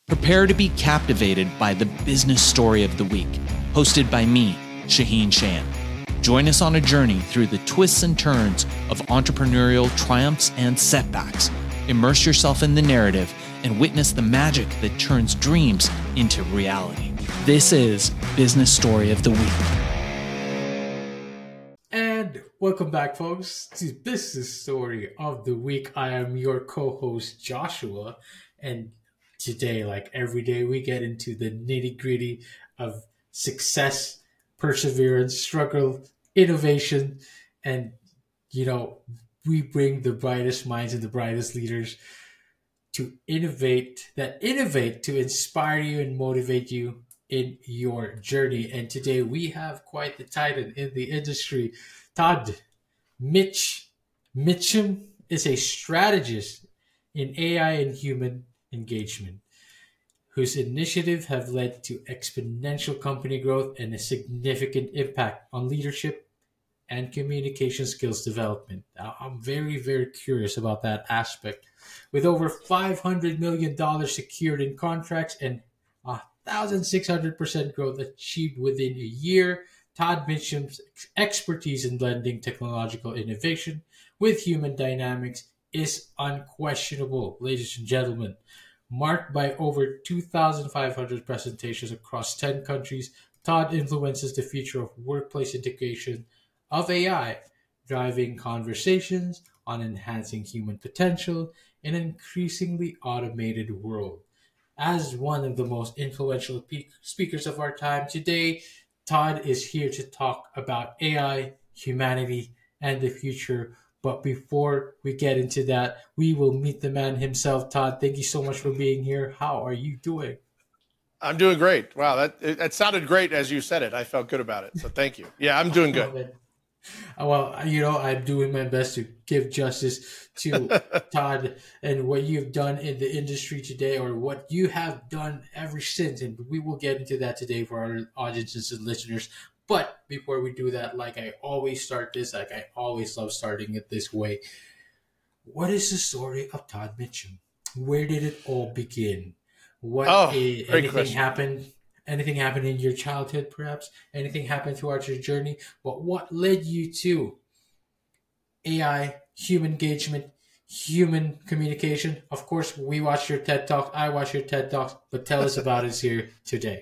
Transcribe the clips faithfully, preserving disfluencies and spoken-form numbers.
Prepare to be captivated by the business story of the week, hosted by me, Shaheen Shan. Join us on a journey through the twists and turns of entrepreneurial triumphs and setbacks. Immerse yourself in the narrative and witness the magic that turns dreams into reality. This is Business Story of the Week. And welcome back, folks, to Business Story of the Week. I am your co-host, Joshua, and today, like every day, we get into the nitty-gritty of success, perseverance, struggle, innovation, and, you know, we bring the brightest minds and the brightest leaders to innovate, that innovate to inspire you and motivate you in your journey. And today we have quite the titan in the industry. Todd Mitch Mitchum is a strategist in A I and human engagement, whose initiatives have led to exponential company growth and a significant impact on leadership and communication skills development. I'm very, very curious about that aspect. With over five hundred million dollars secured in contracts and one thousand six hundred percent growth achieved within a year, Todd Mitchum's expertise in blending technological innovation with human dynamics is unquestionable, ladies and gentlemen. Marked by over two thousand five hundred presentations across ten countries, Todd influences the future of workplace integration of A I, driving conversations on enhancing human potential in an increasingly automated world. As one of the most influential pe- speakers of our time today, Todd is here to talk about A I, humanity, and the future. But before we get into that, we will meet the man himself. Todd, thank you so much for being here. How are you doing? I'm doing great. Wow, that it, it sounded great as you said it. I felt good about it. So thank you. Yeah, I'm doing good. Well, you know, I'm doing my best to give justice to Todd and what you've done in the industry today, or what you have done ever since. And we will get into that today for our audiences and listeners. But before we do that, like I always start this, like I always love starting it this way. What is the story of Todd Mitchum? Where did it all begin? What oh, eh, great anything question. happened? Anything happened in your childhood, perhaps? Anything happened throughout your journey? But what led you to A I, human engagement, human communication? Of course, we watch your TED Talk. I watch your TED Talks. But tell us about it here today.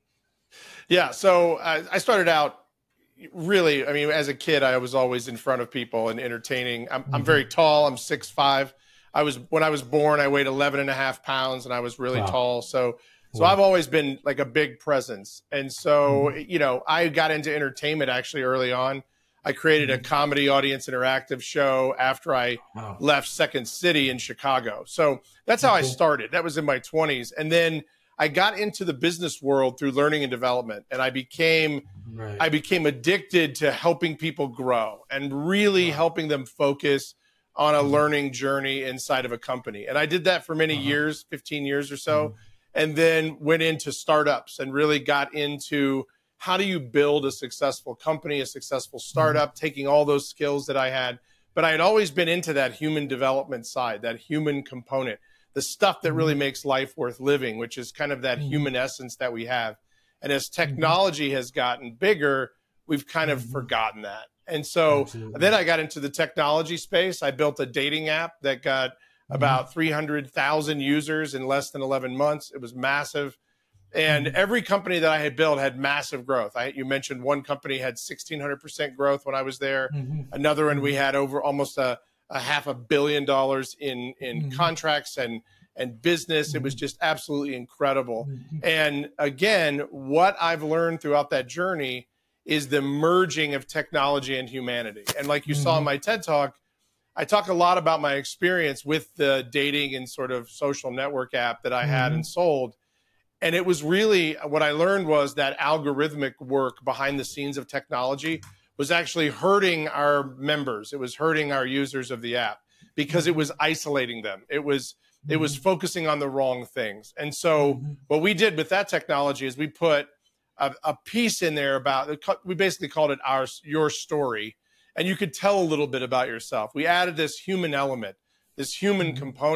Yeah, so uh, I started out really, I mean, as a kid, I was always in front of people and entertaining. I'm, mm-hmm. I'm very tall. I'm six five. I was, when I was born, I weighed eleven and a half pounds and I was really wow. tall. So, so wow. I've always been like a big presence. And so, mm-hmm. you know, I got into entertainment actually early on. I created mm-hmm. a comedy audience interactive show after I wow. left Second City in Chicago. So that's how mm-hmm. I started. That was in my twenties. And then I got into the business world through learning and development, and I became right. I became addicted to helping people grow and really wow. helping them focus on a mm-hmm. learning journey inside of a company. And I did that for many uh-huh. years, fifteen years or so, mm-hmm. and then went into startups and really got into how do you build a successful company, a successful startup, mm-hmm. taking all those skills that I had. But I had always been into that human development side, that human component. The stuff that really makes life worth living, which is kind of that mm-hmm. human essence that we have. And as technology mm-hmm. has gotten bigger, we've kind of mm-hmm. forgotten that. And so Absolutely. Then I got into the technology space. I built a dating app that got mm-hmm. about three hundred thousand users in less than eleven months. It was massive. And mm-hmm. every company that I had built had massive growth. I, you mentioned one company had sixteen hundred percent growth when I was there. Mm-hmm. Another one, we had over almost a a half a billion dollars in, in mm-hmm. contracts and, and business. Mm-hmm. It was just absolutely incredible. Mm-hmm. And again, what I've learned throughout that journey is the merging of technology and humanity. And like you mm-hmm. saw in my TED Talk, I talk a lot about my experience with the dating and sort of social network app that I mm-hmm. had and sold. And it was really, what I learned was that algorithmic work behind the scenes of technology was actually hurting our members. It was hurting our users of the app because it was isolating them. It was it was focusing on the wrong things. And so mm-hmm. what we did with that technology is we put a, a piece in there about, we basically called it our your story, and you could tell a little bit about yourself. We added this human element, this human mm-hmm. component,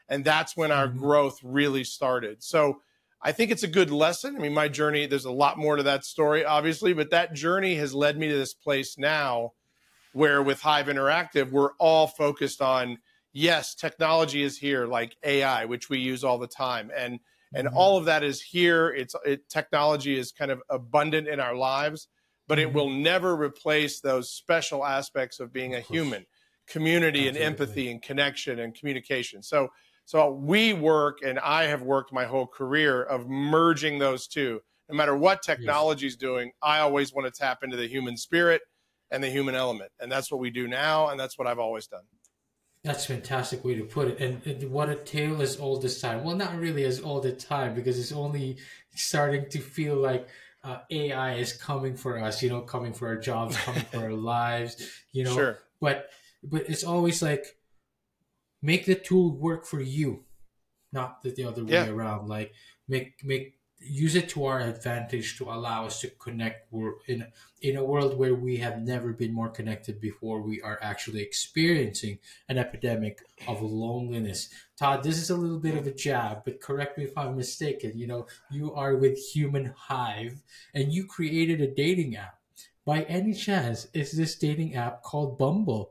And that's when our mm-hmm. growth really started. So I think it's a good lesson. I mean, my journey, there's a lot more to that story, obviously, but that journey has led me to this place now where with Hive Interactive, we're all focused on, yes, technology is here, like A I, which we use all the time. And and mm-hmm. all of that is here. It's it, technology is kind of abundant in our lives, but mm-hmm. it will never replace those special aspects of being a human, community Absolutely. and empathy and connection and communication. So So we work, and I have worked my whole career of merging those two. No matter what technology is yes. doing, I always want to tap into the human spirit and the human element. And that's what we do now, and that's what I've always done. That's a fantastic way to put it. And, and what a tale as old as time. Well, not really as old as time, because it's only starting to feel like uh, A I is coming for us, you know, coming for our jobs, coming for our lives, you know. Sure. But but it's always like, make the tool work for you, not the, the other way yeah. around. Like make make use it to our advantage to allow us to connect. We're in in a world where we have never been more connected before. We are actually experiencing an epidemic of loneliness. Todd, this is a little bit of a jab, but correct me if I'm mistaken. You know, you are with Human Hive, and you created a dating app. By any chance, is this dating app called Bumble?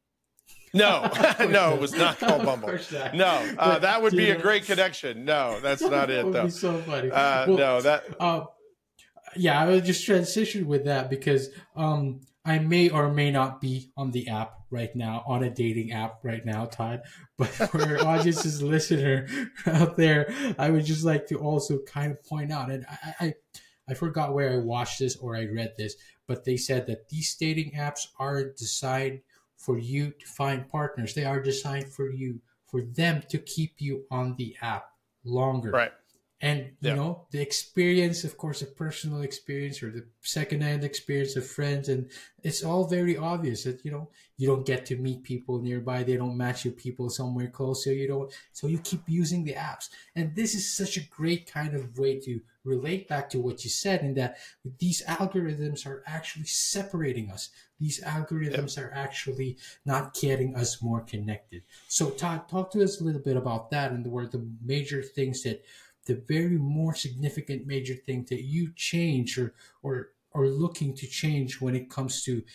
No, no, it was not called Bumble. No, uh, that would be a great connection. No, that's not it, though. That would be so funny. Uh, well, no, that. Uh, yeah, I will just transition with that because um, I may or may not be on the app right now, on a dating app right now, Todd. But for our audience's listener out there, I would just like to also kind of point out, and I, I, I forgot where I watched this or I read this, but they said that these dating apps aren't designed for you to find partners. They are designed for you, for them to keep you on the app longer. Right. And, you yeah. know, the experience, of course, a personal experience or the secondhand experience of friends. And it's all very obvious that, you know, you don't get to meet people nearby. They don't match you people somewhere close. So you don't, so you keep using the apps. And this is such a great kind of way to relate back to what you said, in that these algorithms are actually separating us. These algorithms yeah. are actually not getting us more connected. So Todd, talk to us a little bit about that and where the major things that, the very more significant major thing that you change or, or, or looking to change when it comes to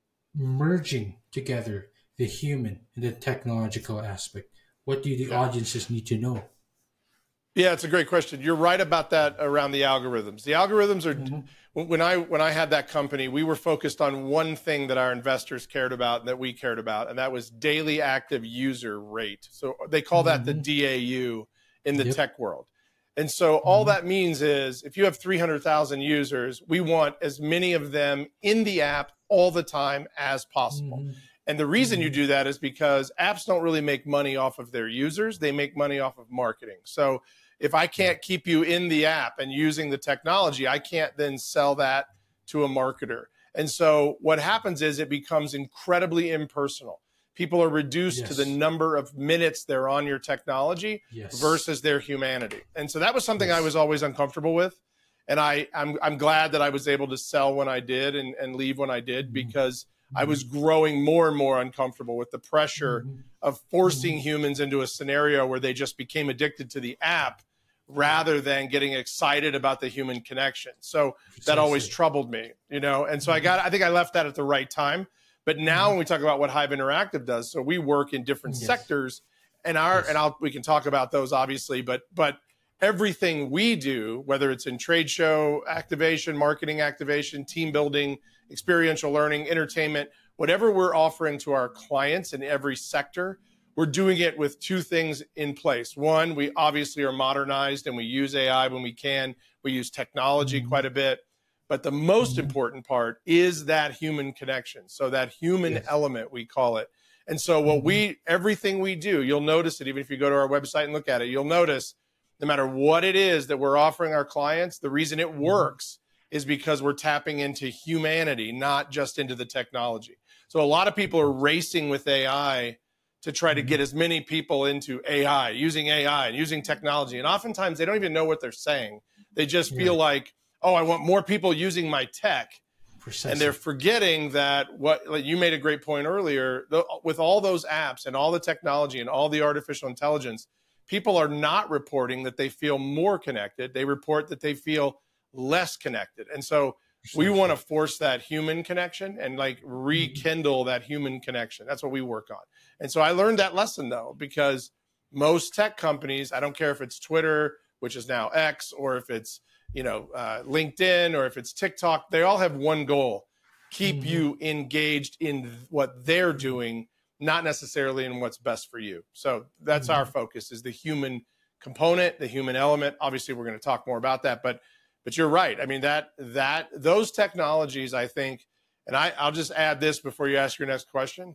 merging together the human and the technological aspect. What do the yeah. audiences need to know? Yeah, it's a great question. You're right about that around the algorithms. The algorithms are, mm-hmm. when I when I had that company, we were focused on one thing that our investors cared about and that we cared about, and that was daily active user rate. So they call that mm-hmm. the D A U in the yep. tech world. And so all mm-hmm. that means is if you have three hundred thousand users, we want as many of them in the app all the time as possible. Mm-hmm. And the reason mm-hmm. you do that is because apps don't really make money off of their users. They make money off of marketing. So if I can't keep you in the app and using the technology, I can't then sell that to a marketer. And so what happens is it becomes incredibly impersonal. People are reduced yes. to the number of minutes they're on your technology yes. versus their humanity. And so that was something yes. I was always uncomfortable with. And I, I'm, I'm glad that I was able to sell when I did and, and leave when I did, because mm-hmm. I was growing more and more uncomfortable with the pressure mm-hmm. of forcing mm-hmm. humans into a scenario where they just became addicted to the app rather than getting excited about the human connection. So that always troubled me, you know? And so I got, I think I left that at the right time. But now when we talk about what Hive Interactive does, so we work in different yes. sectors, and our yes. and I'll we can talk about those obviously, but but everything we do, whether it's in trade show activation, marketing activation, team building, experiential learning, entertainment, whatever we're offering to our clients in every sector, we're doing it with two things in place. One, we obviously are modernized and we use A I when we can. We use technology mm-hmm. quite a bit. But the most mm-hmm. important part is that human connection. So that human yes. element, we call it. And so what mm-hmm. we, everything we do, you'll notice it, even if you go to our website and look at it, you'll notice no matter what it is that we're offering our clients, the reason it works mm-hmm. is because we're tapping into humanity, not just into the technology. So a lot of people are racing with A I to try to get as many people into A I, using A I and using technology. And oftentimes they don't even know what they're saying. They just feel yeah. like, oh, I want more people using my tech. Precisely. And they're forgetting that what like you made a great point earlier, the, with all those apps and all the technology and all the artificial intelligence, people are not reporting that they feel more connected. They report that they feel less connected. And so we want to force that human connection and like rekindle that human connection. That's what we work on. And so I learned that lesson though, because most tech companies, I don't care if it's Twitter, which is now X, or if it's, you know, uh, LinkedIn, or if it's TikTok, they all have one goal: keep mm-hmm. you engaged in what they're doing, not necessarily in what's best for you. So that's mm-hmm. our focus, is the human component, the human element. Obviously, we're going to talk more about that, but but you're right. I mean, that that those technologies, I think, and I, I'll just add this before you ask your next question.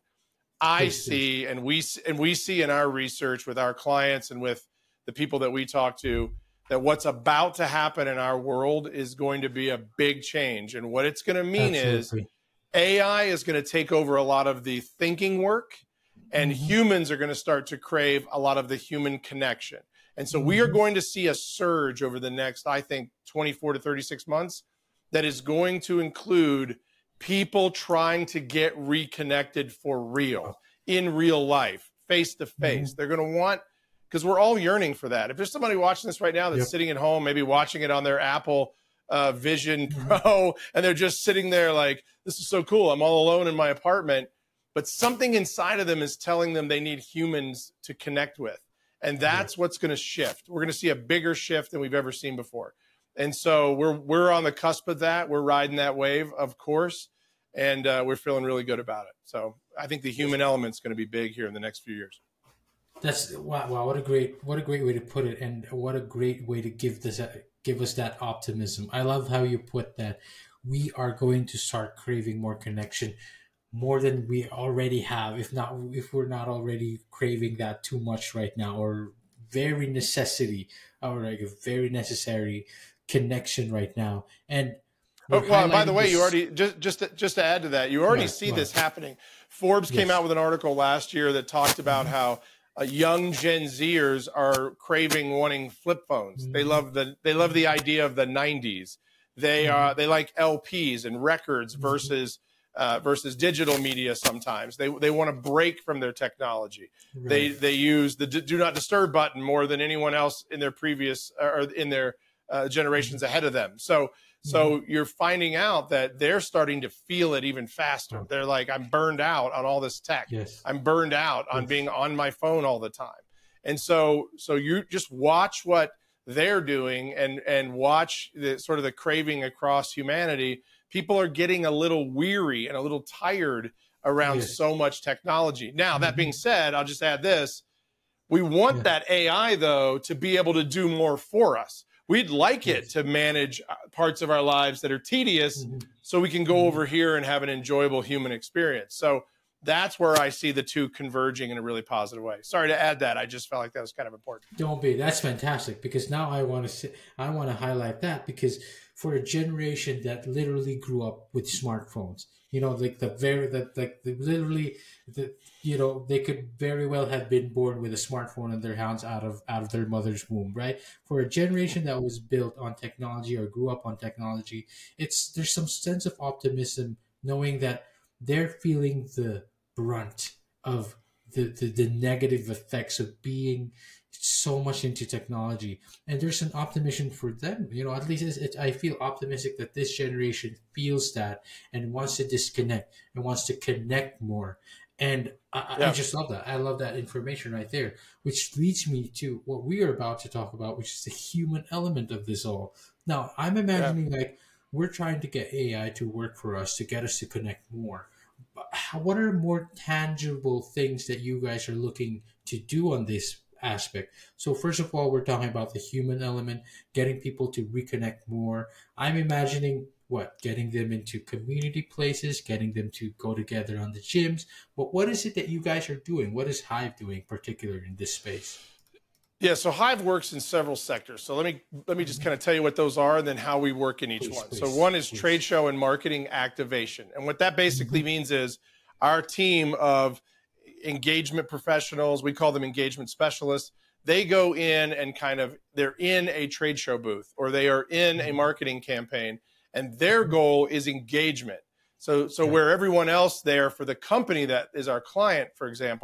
I see, and we and we see in our research with our clients and with the people that we talk to, that what's about to happen in our world is going to be a big change. And what it's going to mean Absolutely. is A I is going to take over a lot of the thinking work, and mm-hmm. humans are going to start to crave a lot of the human connection. And so mm-hmm. we are going to see a surge over the next, I think, twenty-four to thirty-six months that is going to include people trying to get reconnected for real, in real life, face to face. Mm-hmm. They're going to want, because we're all yearning for that. If there's somebody watching this right now that's yep. sitting at home, maybe watching it on their Apple uh, Vision Pro, and they're just sitting there like, this is so cool. I'm all alone in my apartment. But something inside of them is telling them they need humans to connect with. And that's yeah. what's going to shift. We're going to see a bigger shift than we've ever seen before. And so we're we're on the cusp of that. We're riding that wave, of course, and uh, we're feeling really good about it. So I think the human element is going to be big here in the next few years. That's wow, wow! What a great, what a great way to put it, and what a great way to give this, give us that optimism. I love how you put that. We are going to start craving more connection, more than we already have. If not, if we're not already craving that too much right now, or very necessity, or like a very necessary connection right now. And oh, well, by the way, this... you already just just to, just to add to that, you already yeah, see this happening. Forbes yes. came out with an article last year that talked about how uh, young Gen Zers are craving, wanting flip phones. Mm-hmm. They love the they love the idea of the nineties. They are uh, they like L Ps and records versus uh, versus digital media. Sometimes they they want to break from their technology. Right. They they use the do not disturb button more than anyone else in their previous or in their uh, generations mm-hmm. ahead of them. So. So you're finding out that they're starting to feel it even faster. They're like, I'm burned out on all this tech. Yes. I'm burned out on yes. being on my phone all the time. And so, so you just watch what they're doing and, and watch the sort of the craving across humanity. People are getting a little weary and a little tired around yes. so much technology. Now, that being said, I'll just add this. We want yeah. that A I, though, to be able to do more for us. We'd like it to manage parts of our lives that are tedious mm-hmm. so we can go mm-hmm. over here and have an enjoyable human experience. So that's where I see the two converging in a really positive way. Sorry to add that. I just felt like that was kind of important. Don't be. That's fantastic, because now I want to say, I want to highlight that, because for a generation that literally grew up with smartphones, you know, like the very, that like the literally, the you know, they could very well have been born with a smartphone in their hands out of out of their mother's womb, right? For a generation that was built on technology or grew up on technology, it's there's some sense of optimism knowing that they're feeling the brunt of the, the, the negative effects of being so much into technology, and there's an optimism for them. You know, at least it's, it, I feel optimistic that this generation feels that and wants to disconnect and wants to connect more. And I, yeah. I just love that. I love that information right there, which leads me to what we are about to talk about, which is the human element of this all. Now, I'm imagining yeah. like we're trying to get A I to work for us, to get us to connect more. But how, what are more tangible things that you guys are looking to do on this aspect? So first of all, we're talking about the human element, getting people to reconnect more. I'm imagining what, getting them into community places, getting them to go together on the gyms. But what is it that you guys are doing? What is Hive doing particularly in this space? Yeah, so Hive works in several sectors. So let me let me just kind of tell you what those are and then how we work in each please, one. Please, so one is please. Trade show and marketing activation. And what that basically mm-hmm. means is our team of engagement professionals, we call them engagement specialists, they go in and kind of, they're in a trade show booth or they are in a marketing campaign, and their goal is engagement. So, so yeah. where everyone else there for the company that is our client, for example,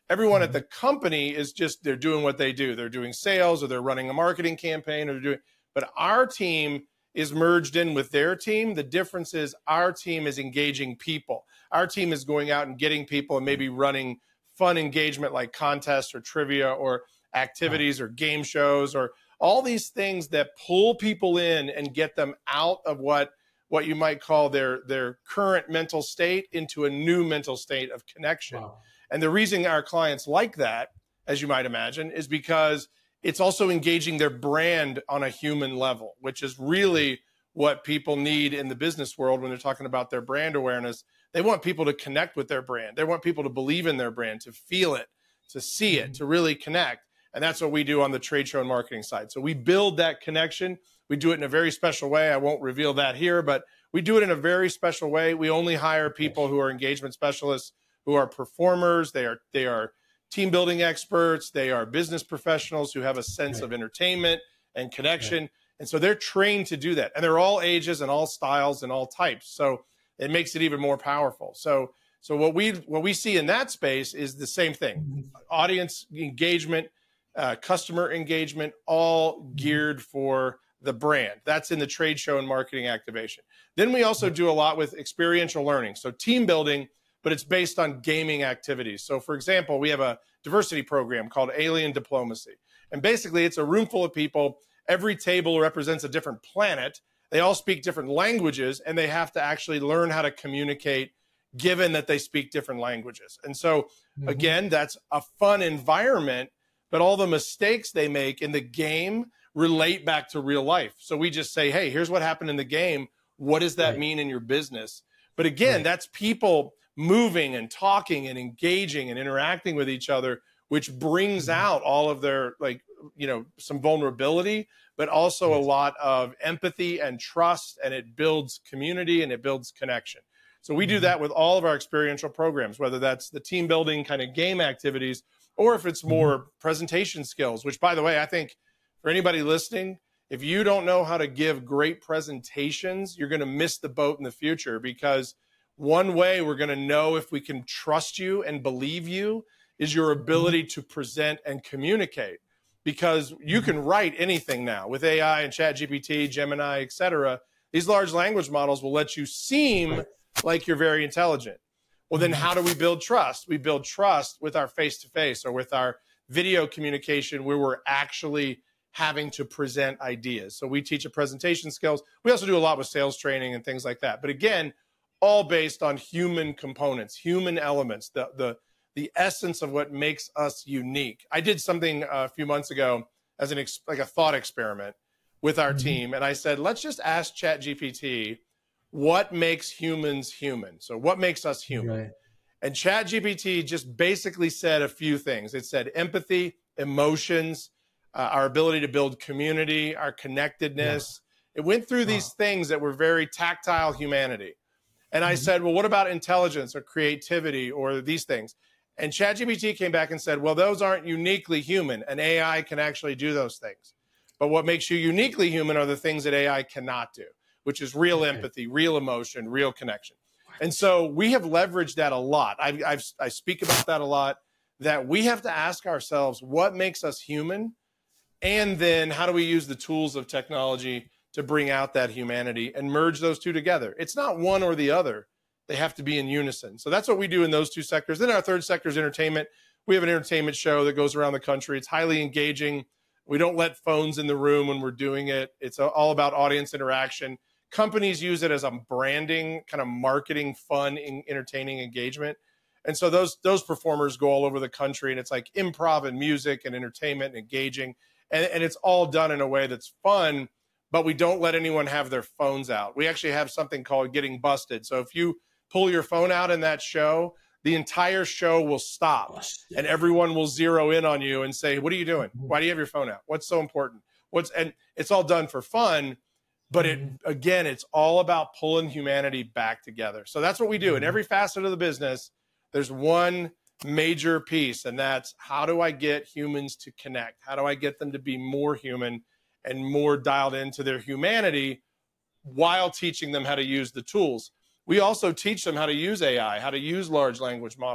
Everyone at the company is just, they're doing what they do. They're doing sales, or they're running a marketing campaign, or they're doing, but our team is merged in with their team. The difference is our team is engaging people. Our team is going out and getting people and maybe running fun engagement like contests or trivia or activities or game shows or all these things that pull people in and get them out of what what you might call their their current mental state into a new mental state of connection. Wow. And the reason our clients like that, as you might imagine, is because it's also engaging their brand on a human level, which is really what people need in the business world when they're talking about their brand awareness. They want people to connect with their brand. They want people to believe in their brand, to feel it, to see it, to really connect. And that's what we do on the trade show and marketing side. So we build that connection. We do it in a very special way. I won't reveal that here, but we do it in a very special way. We only hire people who are engagement specialists, who are performers. They are they are team building experts. They are business professionals who have a sense of entertainment and connection. And so they're trained to do that. And they're all ages and all styles and all types. So it makes it even more powerful. So so what we what we see in that space is the same thing. Audience engagement, uh, customer engagement, all geared for the brand. That's in the trade show and marketing activation. Then we also do a lot with experiential learning. So team building, but it's based on gaming activities. So for example, we have a diversity program called Alien Diplomacy. And basically it's a room full of people. Every table represents a different planet. They all speak different languages, and they have to actually learn how to communicate given that they speak different languages. And so mm-hmm. again, that's a fun environment, but all the mistakes they make in the game relate back to real life. So we just say, hey, here's what happened in the game. What does that right. mean in your business? But again, right. that's people moving and talking and engaging and interacting with each other, which brings mm-hmm. out all of their, like, you know, some vulnerability, but also yes. a lot of empathy and trust, and it builds community and it builds connection. So we mm-hmm. do that with all of our experiential programs, whether that's the team building kind of game activities, or if it's more mm-hmm. presentation skills, which, by the way, I think for anybody listening, if you don't know how to give great presentations, you're going to miss the boat in the future, because one way we're going to know if we can trust you and believe you is your ability to present and communicate, because you can write anything now with A I and ChatGPT, Gemini, et cetera. These large language models will let you seem like you're very intelligent. Well, then how do we build trust? We build trust with our face-to-face or with our video communication, where we're actually having to present ideas. So we teach a presentation skills. We also do a lot with sales training and things like that. But again, all based on human components, human elements, the the the essence of what makes us unique. I did something a few months ago as an ex- like a thought experiment with our mm-hmm. team, and I said, let's just ask ChatGPT what makes humans human. So what makes us human? Right. And ChatGPT just basically said a few things. It said empathy, emotions, uh, our ability to build community, our connectedness. Yeah. It went through these wow. things that were very tactile humanity. And I mm-hmm. said, well, what about intelligence or creativity or these things? And ChatGPT came back and said, well, those aren't uniquely human. An A I can actually do those things. But what makes you uniquely human are the things that A I cannot do, which is real okay. empathy, real emotion, real connection. And so we have leveraged that a lot. I, I've, I speak about that a lot, that we have to ask ourselves what makes us human, and then how do we use the tools of technology to bring out that humanity and merge those two together. It's not one or the other. They have to be in unison. So that's what we do in those two sectors. Then our third sector is entertainment. We have an entertainment show that goes around the country. It's highly engaging. We don't let phones in the room when we're doing it. It's all about audience interaction. Companies use it as a branding, kind of marketing, fun, entertaining engagement. And so those those performers go all over the country, and it's like improv and music and entertainment and engaging. And, and it's all done in a way that's fun, but we don't let anyone have their phones out. We actually have something called getting busted. So if you pull your phone out in that show, the entire show will stop and everyone will zero in on you and say, what are you doing? Why do you have your phone out? What's so important? What's, and it's all done for fun, but it, again, it's all about pulling humanity back together. So that's what we do in every facet of the business. There's one major piece, and that's how do I get humans to connect? How do I get them to be more human and more dialed into their humanity while teaching them how to use the tools? We also teach them how to use A I, how to use large language models,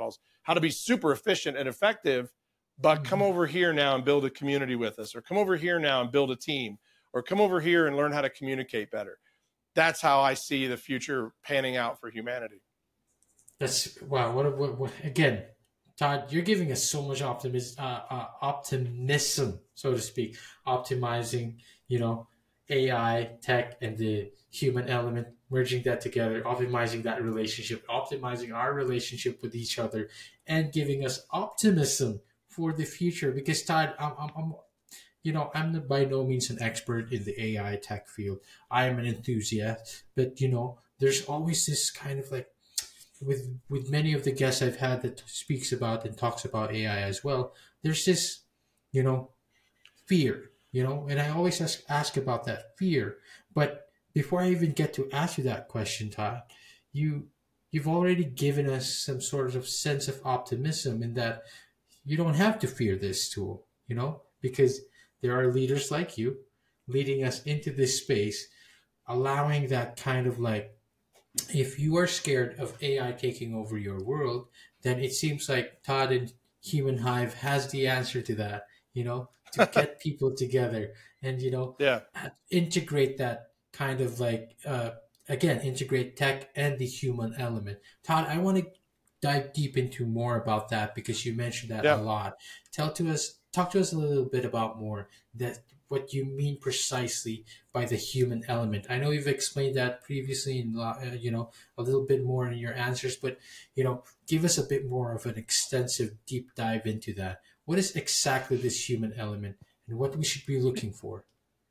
how to be super efficient and effective, but come over here now and build a community with us, or come over here now and build a team, or come over here and learn how to communicate better. That's how I see the future panning out for humanity. That's wow. What, what, what again, Todd, you're giving us so much optimism, uh, uh, optimism, so to speak, optimizing, you know, A I, tech, and the human element, merging that together, optimizing that relationship, optimizing our relationship with each other, and giving us optimism for the future. Because Todd, I'm, I'm, I'm you know, I'm by no means an expert in the A I tech field. I am an enthusiast, but you know, there's always this kind of like, with with many of the guests I've had that speaks about and talks about A I as well, there's this, you know, fear, you know, and I always ask, ask about that fear. But before I even get to ask you that question, Todd, you you've already given us some sort of sense of optimism in that you don't have to fear this tool, you know, because there are leaders like you leading us into this space, allowing that kind of like, if you are scared of A I taking over your world, then it seems like Todd and Human Hive has the answer to that, you know, to get people together and, you know, yeah. integrate that kind of like, uh, again, integrate tech and the human element. Todd, I want to dive deep into more about that because you mentioned that yeah. a lot. Tell to us, talk to us a little bit about more that what you mean precisely by the human element. I know you've explained that previously, in uh, you know, a little bit more in your answers, but you know, give us a bit more of an extensive deep dive into that. What is exactly this human element, and what we should be looking for?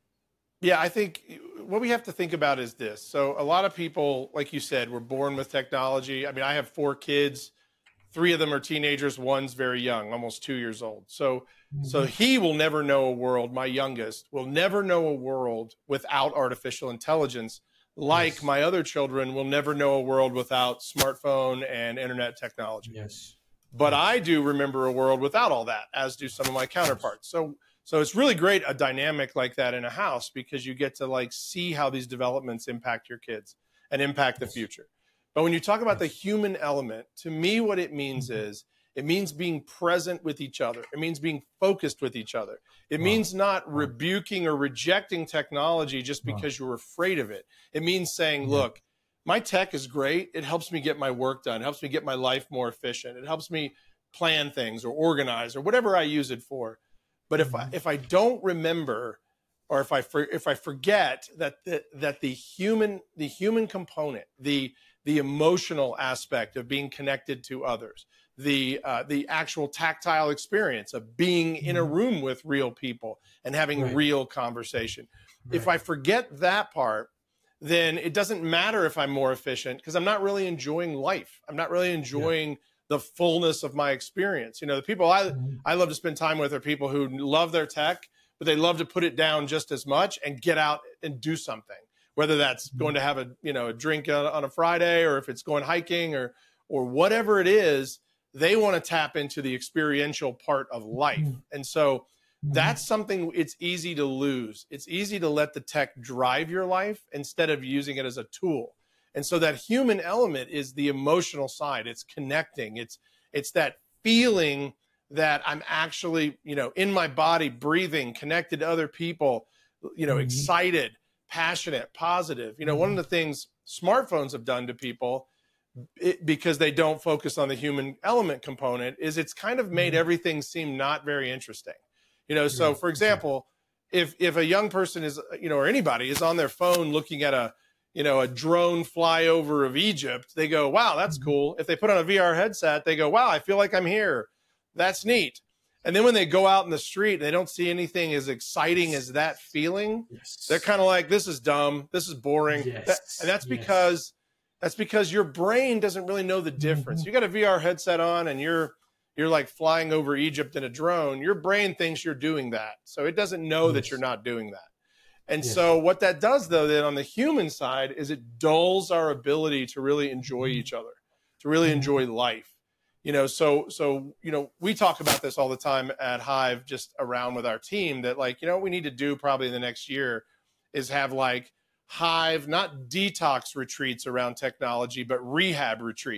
Yeah, I think what we have to think about is this. So a lot of people, like you said, were born with technology. I mean, I have four kids. Three of them are teenagers. One's very young, almost two years old. So, mm-hmm. so he will never know a world. My youngest will never know a world without artificial intelligence. Like yes. my other children will never know a world without smartphone and internet technology. Yes. But yes. I do remember a world without all that, as do some of my counterparts. So, so it's really great, a dynamic like that in a house, because you get to like see how these developments impact your kids and impact the future. But when you talk about the human element, to me, what it means is it means being present with each other. It means being focused with each other. It wow. means not wow. rebuking or rejecting technology just because wow. you're afraid of it. It means saying, yeah. look, my tech is great. It helps me get my work done. It helps me get my life more efficient. It helps me plan things or organize or whatever I use it for. But if I, if I don't remember, or if I for, if I forget that the, that the human the human component, the the emotional aspect of being connected to others, the uh, the actual tactile experience of being in a room with real people and having right. real conversation. Right. If I forget that part, then it doesn't matter if I'm more efficient, because I'm not really enjoying life. I'm not really enjoying yeah. the fullness of my experience. You know, the people I mm-hmm. I love to spend time with are people who love their tech, but they love to put it down just as much and get out and do something. Whether that's going to have a, you know, a drink on a Friday, or if it's going hiking, or, or whatever it is, they want to tap into the experiential part of life. And so that's something it's easy to lose. It's easy to let the tech drive your life instead of using it as a tool. And so that human element is the emotional side. It's connecting. It's, it's that feeling that I'm actually, you know, in my body, breathing, connected to other people, you know, mm-hmm. excited, passionate, positive. You know, one of the things smartphones have done to people, it, because they don't focus on the human element component, is it's kind of made everything seem not very interesting. You know, so for example, if if a young person is, you know, or anybody is on their phone looking at a, you know, a drone flyover of Egypt, they go, wow, that's cool. If they put on a V R headset, they go, wow, I feel like I'm here. That's neat. And then when they go out in the street and they don't see anything as exciting as that feeling, yes. they're kind of like, this is dumb. This is boring. Yes. That, and that's yes. because that's because your brain doesn't really know the difference. Mm-hmm. You got a V R headset on and you're you're like flying over Egypt in a drone. Your brain thinks you're doing that. So it doesn't know yes. that you're not doing that. And yes. so what that does, though, then on the human side, is it dulls our ability to really enjoy each other, to really enjoy life. You know, so, so, you know, we talk about this all the time at Hive, just around with our team, that like, you know, what we need to do probably in the next year is have like Hive, not detox retreats around technology, but rehab retreats.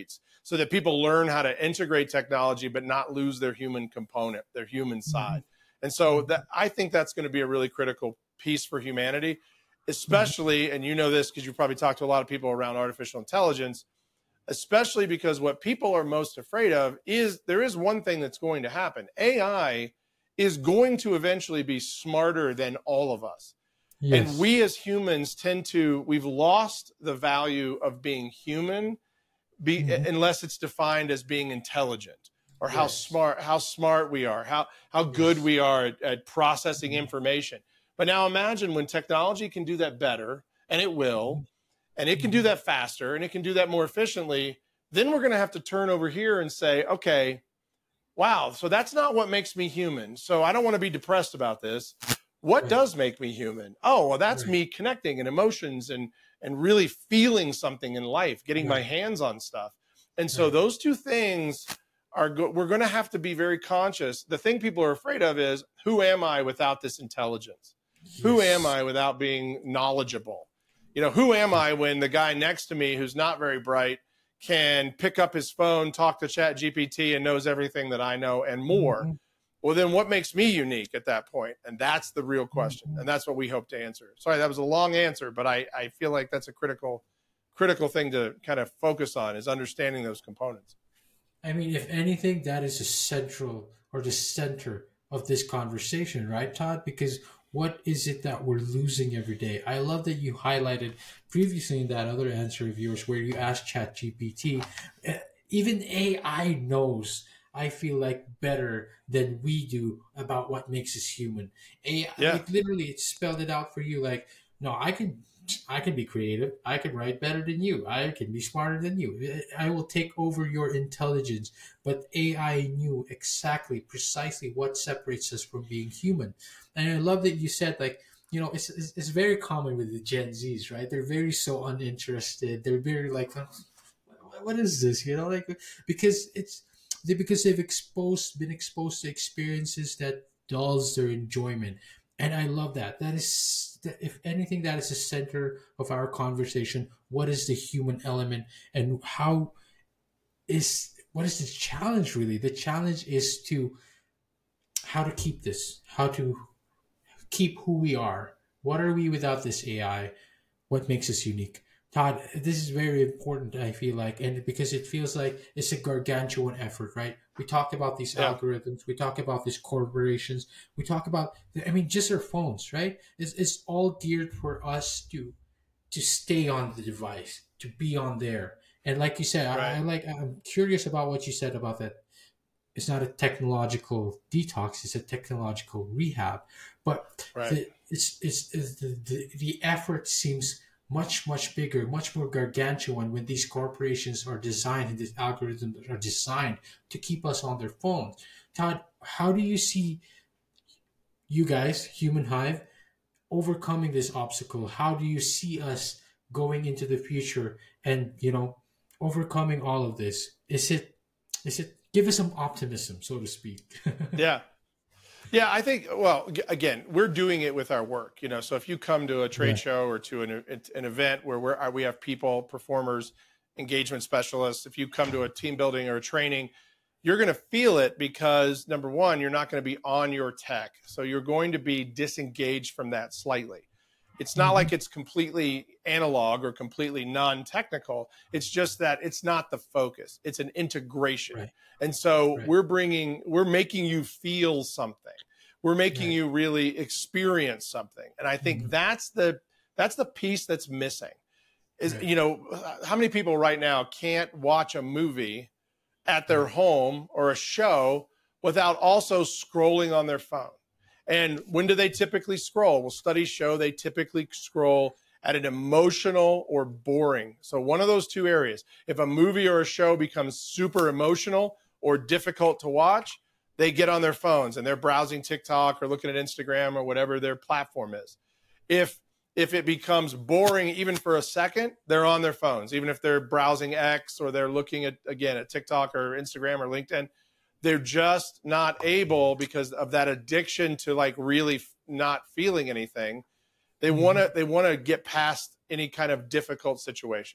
so that people learn how to integrate technology but not lose their human component, their human side. Mm-hmm. And so that, I think that's going to be a really critical piece for humanity, especially, mm-hmm. and you know this because you probably talked to a lot of people around artificial intelligence, especially because what people are most afraid of is there is one thing that's going to happen. A I is going to eventually be smarter than all of us. Yes. And we as humans tend to, we've lost the value of being human be, mm-hmm. unless it's defined as being intelligent or yes. how smart, how smart we are, how, how good yes. we are at, at processing mm-hmm. information. But now imagine when technology can do that better, and it will, and it can do that faster, and it can do that more efficiently, then we're going to have to turn over here and say, okay, wow, so that's not what makes me human. So I don't want to be depressed about this. What right. does make me human? Oh, well, that's right. me connecting and emotions and, and really feeling something in life, getting right. my hands on stuff. And so right. those two things are, go- we're going to have to be very conscious. The thing people are afraid of is, who am I without this intelligence? Yes. Who am I without being knowledgeable? You know, who am I when the guy next to me who's not very bright can pick up his phone, talk to Chat G P T, and knows everything that I know and more? Mm-hmm. Well, then what makes me unique at that point? And that's the real question. Mm-hmm. And that's what we hope to answer. Sorry, that was a long answer, but I, I feel like that's a critical, critical thing to kind of focus on, is understanding those components. I mean, if anything, that is the central or the center of this conversation, right, Todd? Because what is it that we're losing every day? I love that you highlighted previously in that other answer of yours where you asked Chat G P T. Uh, even A I knows, I feel like, better than we do about what makes us human. A I, yeah. like, literally, it spelled it out for you. Like, no, I can, I can be creative. I can write better than you. I can be smarter than you. I will take over your intelligence. But A I knew exactly, precisely what separates us from being human. And I love that you said, like, you know, it's, it's, it's very common with the Gen Zs, right? They're very so uninterested. They're very like, what is this? You know, like, because it's, they, because they've exposed, been exposed to experiences that dulls their enjoyment. And I love that. That is, if anything, that is the center of our conversation. What is the human element, and how is, what is the challenge really? The challenge is to, how to keep this, how to keep who we are. What are we without this A I? What makes us unique? Todd, this is very important, I feel like, and because it feels like it's a gargantuan effort, right? We talked about these yeah. algorithms. We talk about these corporations. We talk about, I mean, just our phones, right? It's, it's all geared for us to to stay on the device, to be on there. And like you said, right. I, I like, I'm curious about what you said about that. It's not a technological detox; it's a technological rehab. But right. the, it's, it's it's the, the the effort seems much, much bigger, much more gargantuan when these corporations are designed and these algorithms are designed to keep us on their phones. Todd, how do you see you guys, Human Hive, overcoming this obstacle? How do you see us going into the future and, you know, overcoming all of this? Is it, is it, give us some optimism, so to speak. Yeah. Yeah, I think, well, again, we're doing it with our work, you know, so if you come to a trade yeah. show or to an, an event where we're, we have people, performers, engagement specialists, if you come to a team building or a training, you're going to feel it because, number one, you're not going to be on your tech. So you're going to be disengaged from that slightly. It's not mm-hmm. like it's completely analog or completely non-technical. It's just that it's not the focus. It's an integration. Right. And so right. we're bringing, we're making you feel something. We're making right. you really experience something. And I think mm-hmm. that's the, that's the piece that's missing is, right. you know, how many people right now can't watch a movie at their right. home or a show without also scrolling on their phone? And when do they typically scroll? Well, studies show they typically scroll at an emotional or boring. So one of those two areas. If a movie or a show becomes super emotional or difficult to watch, they get on their phones and they're browsing TikTok or looking at Instagram or whatever their platform is. If if it becomes boring even for a second, they're on their phones. Even if they're browsing X or they're looking at, again, at TikTok or Instagram or LinkedIn, they're just not able, because of that addiction to like really f- not feeling anything. They mm-hmm. want to, they want to get past any kind of difficult situation.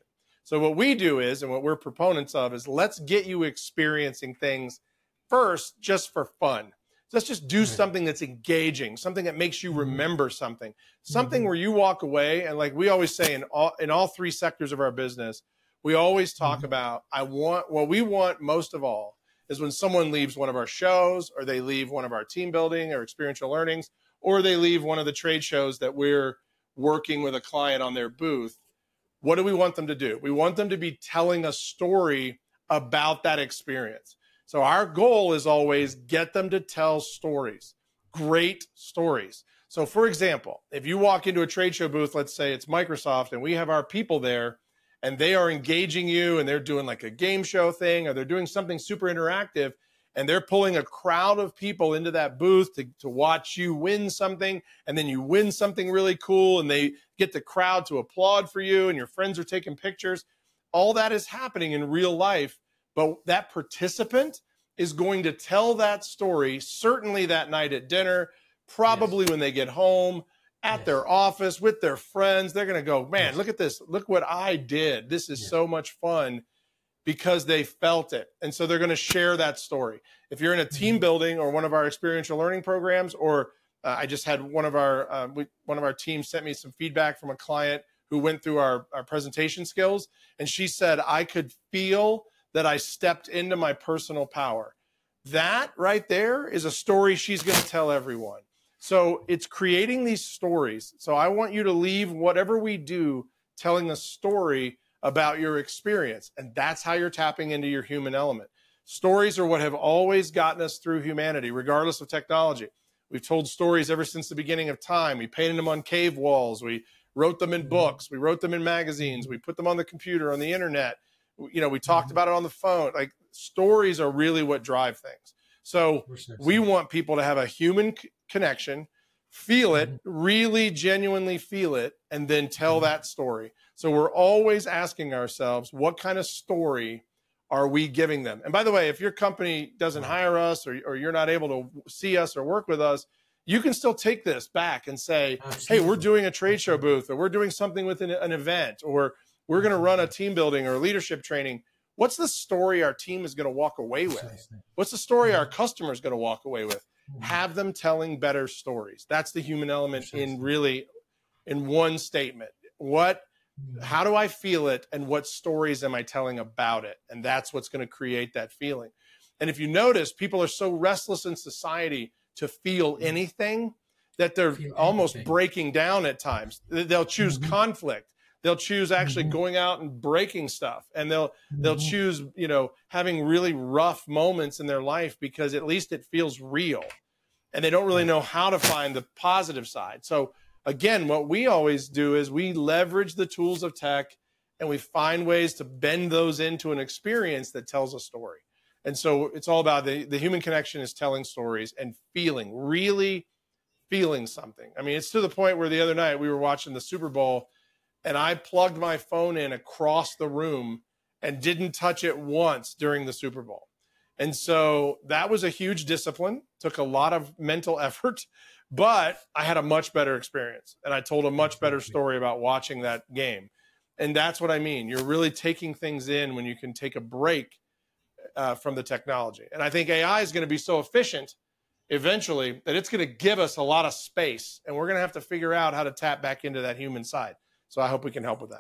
So what we do is, and what we're proponents of is, let's get you experiencing things first just for fun. Let's just do something that's engaging, something that makes you remember something, something mm-hmm. where you walk away. And like we always say in all, in all three sectors of our business, we always talk mm-hmm. about, I want, what we want most of all is when someone leaves one of our shows, or they leave one of our team building or experiential learnings, or they leave one of the trade shows that we're working with a client on their booth. What do we want them to do? We want them to be telling a story about that experience. So our goal is always get them to tell stories, great stories. So for example, if you walk into a trade show booth, let's say it's Microsoft, and we have our people there and they are engaging you and they're doing like a game show thing, or they're doing something super interactive, and they're pulling a crowd of people into that booth to, to watch you win something, and then you win something really cool and they get the crowd to applaud for you and your friends are taking pictures. All that is happening in real life. But that participant is going to tell that story, certainly that night at dinner, probably yes. when they get home, at yes. their office, with their friends. They're going to go, man, yes. look at this. Look what I did. This is yes. so much fun, because they felt it. And so they're going to share that story. If you're in a team building or one of our experiential learning programs, or uh, I just had one of our uh, we, one of our teams sent me some feedback from a client who went through our, our presentation skills. And she said, I could feel that I stepped into my personal power. That right there is a story she's going to tell everyone. So it's creating these stories. So I want you to leave whatever we do telling a story about your experience. And that's how you're tapping into your human element. Stories are what have always gotten us through humanity, regardless of technology. We've told stories ever since the beginning of time. We painted them on cave walls. We wrote them in books. We wrote them in magazines. We put them on the computer, on the internet. You know, we talked about it on the phone. Like, stories are really what drive things. So we want people to have a human c- connection, feel it, really genuinely feel it, and then tell that story. So we're always asking ourselves, what kind of story are we giving them? And by the way, if your company doesn't hire us, or, or you're not able to see us or work with us, you can still take this back and say, Absolutely. Hey, we're doing a trade show booth, or we're doing something with an, an event, or we're going to run a team building or leadership training. What's the story our team is going to walk away with? What's the story our customer is going to walk away with? Have them telling better stories. That's the human element in really in one statement. What, how do I feel it? And what stories am I telling about it? And that's what's going to create that feeling. And if you notice, people are so restless in society to feel anything that they're feel almost anything. breaking down at times. They'll choose mm-hmm. conflict. They'll choose actually mm-hmm. going out and breaking stuff, and they'll mm-hmm. they'll choose, you know, having really rough moments in their life because at least it feels real, and they don't really know how to find the positive side. So again, what we always do is we leverage the tools of tech, and we find ways to bend those into an experience that tells a story. And so it's all about the, the human connection is telling stories and feeling, really feeling something. I mean, it's to the point where the other night we were watching the Super Bowl, and I plugged my phone in across the room and didn't touch it once during the Super Bowl. And so that was a huge discipline, took a lot of mental effort, but I had a much better experience. And I told a much better story about watching that game. And that's what I mean. You're really taking things in when you can take a break uh, from the technology. And I think A I is going to be so efficient eventually that it's going to give us a lot of space. And we're going to have to figure out how to tap back into that human side. So I hope we can help with that.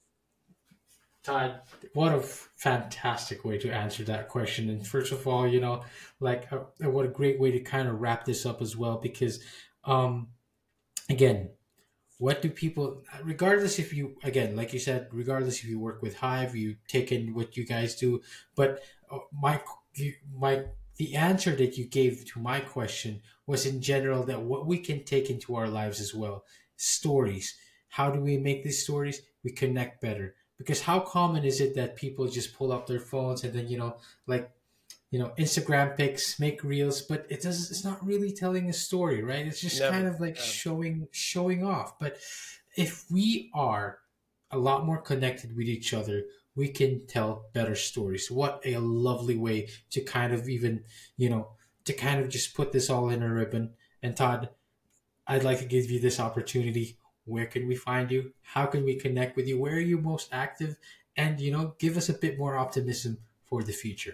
Todd, what a fantastic way to answer that question. And first of all, you know, like uh, what a great way to kind of wrap this up as well, because um, again, what do people, regardless if you, again, like you said, regardless if you work with Hive, you take in what you guys do, but uh, my, my, the answer that you gave to my question was in general that what we can take into our lives as well, stories. How do we make these stories? We connect better. Because how common is it that people just pull up their phones and then, you know, like, you know, Instagram pics, make reels, but it does, it's not really telling a story, right? It's just Never. kind of like Never. showing, showing off. But if we are a lot more connected with each other, we can tell better stories. What a lovely way to kind of even, you know, to kind of just put this all in a ribbon. And Todd, I'd like to give you this opportunity. Where can we find you? How can we connect with you? Where are you most active? and, you know, give us a bit more optimism for the future.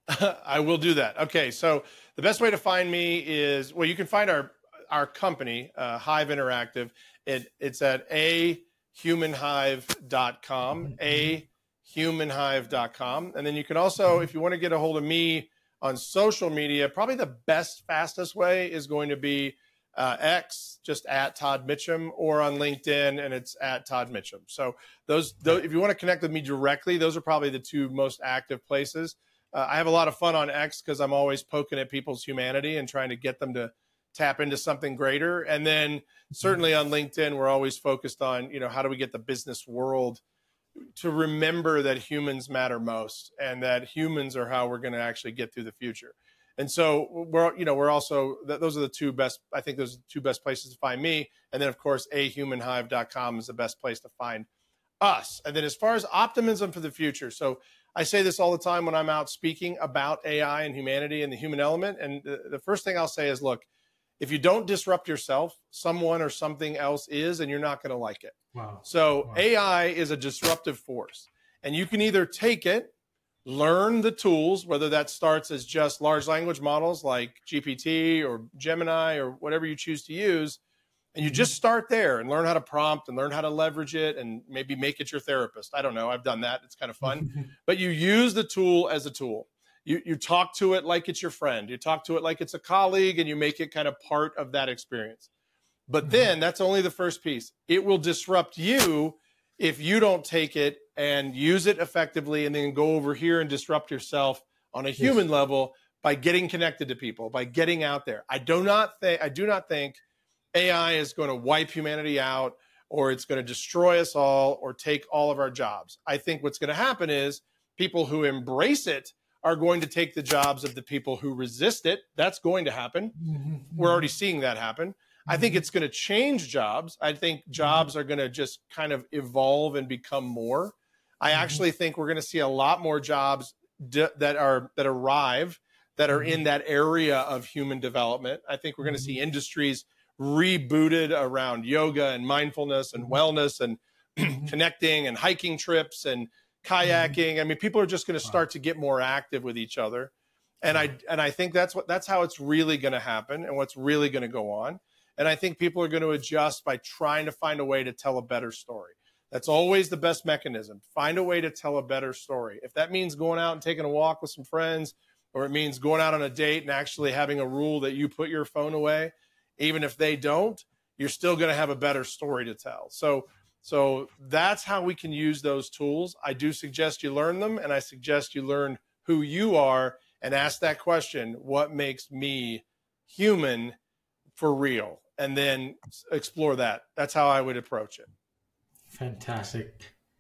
I will do that. Okay. So the best way to find me is, well, you can find our, our company, uh, Hive Interactive. It, it's at a human hive dot com, a human hive dot com. And then you can also, if you want to get a hold of me on social media, probably the best, fastest way is going to be uh, X, just at Todd Mitchum, or on LinkedIn, and it's at Todd Mitchum. So those, those, if you want to connect with me directly, those are probably the two most active places. Uh, I have a lot of fun on X because I'm always poking at people's humanity and trying to get them to tap into something greater. And then certainly on LinkedIn, we're always focused on, you know, how do we get the business world to remember that humans matter most, and that humans are how we're going to actually get through the future. And so we're, you know, we're also, those are the two best, I think those are the two best places to find me. And then of course, a human hive dot com is the best place to find us. And then as far as optimism for the future. So I say this all the time when I'm out speaking about A I and humanity and the human element. And the, the first thing I'll say is, look, if you don't disrupt yourself, someone or something else is, and you're not going to like it. Wow. So Wow. A I is a disruptive force, and you can either take it, learn the tools, whether that starts as just large language models like G P T or Gemini or whatever you choose to use, and you just start there and learn how to prompt and learn how to leverage it and maybe make it your therapist. I don't know. I've done that. It's kind of fun. But you use the tool as a tool. You, you talk to it like it's your friend. You talk to it like it's a colleague, and you make it kind of part of that experience. But then that's only the first piece. It will disrupt you if you don't take it and use it effectively and then go over here and disrupt yourself on a human yes. level by getting connected to people, by getting out there. I do not think, I do not think A I is going to wipe humanity out, or it's going to destroy us all, or take all of our jobs. I think what's going to happen is people who embrace it are going to take the jobs of the people who resist it. That's going to happen. Mm-hmm. We're already seeing that happen. Mm-hmm. I think it's going to change jobs. I think jobs are going to just kind of evolve and become more. I mm-hmm. actually think we're going to see a lot more jobs d- that are that arrive that are mm-hmm. in that area of human development. I think we're going to see industries rebooted around yoga and mindfulness and wellness and connecting and hiking trips and kayaking. I mean, people are just going to start to get more active with each other. And I, and I think that's what, that's how it's really going to happen and what's really going to go on. And I think people are going to adjust by trying to find a way to tell a better story. That's always the best mechanism. Find a way to tell a better story. If that means going out and taking a walk with some friends, or it means going out on a date and actually having a rule that you put your phone away, even if they don't, you're still going to have a better story to tell. So, so that's how we can use those tools. I do suggest you learn them, and I suggest you learn who you are and ask that question, what makes me human for real? And then explore that. That's how I would approach it. Fantastic.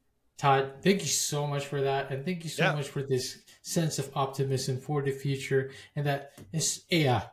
Todd, thank you so much for that. And thank you so yeah. much for this sense of optimism for the future, and that is A I.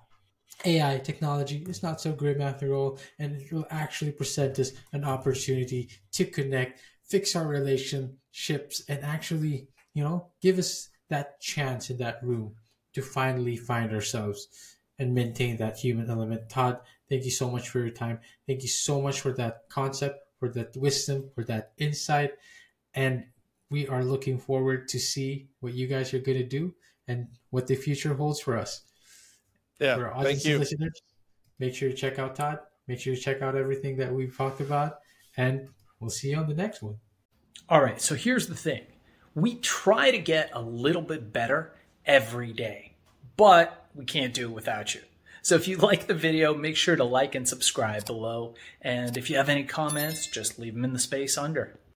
A I technology is not so grim after all, and it will actually present us an opportunity to connect, fix our relationships, and actually, you know, give us that chance in that room to finally find ourselves and maintain that human element. Todd, thank you so much for your time. Thank you so much for that concept, for that wisdom, for that insight. And we are looking forward to see what you guys are going to do and what the future holds for us. Yeah, for our thank you. Listeners, make sure to check out Todd. Make sure to check out everything that we've talked about, and we'll see you on the next one. All right, so here's the thing. We try to get a little bit better every day, but we can't do it without you. So if you like the video, make sure to like and subscribe below. And if you have any comments, just leave them in the space under.